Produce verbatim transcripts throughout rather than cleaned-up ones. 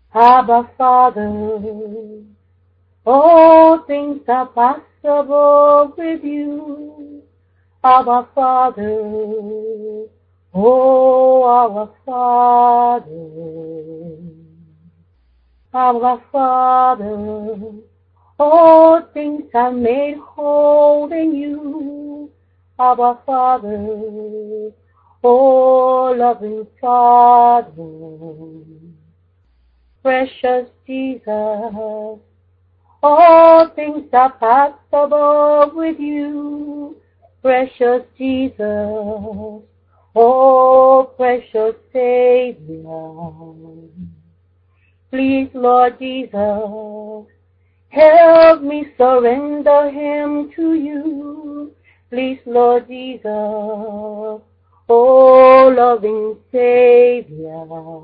Abba Father, all things are possible with you. Abba Father, oh our Father, Abba Father, all things are made whole in you. Abba Father, oh loving Father, precious Jesus, all things are possible with you. Precious Jesus, oh precious Savior, please Lord Jesus, help me surrender him to you. Please Lord Jesus, oh loving Savior,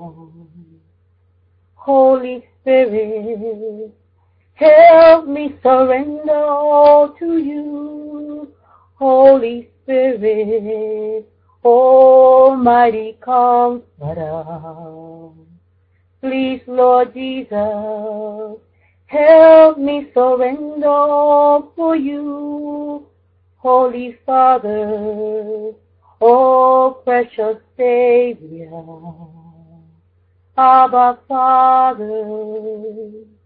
Holy Spirit, help me surrender all to you. Holy Spirit, Almighty Comforter, please Lord Jesus, help me surrender all for you. Holy Father, oh precious Savior, Abba Father,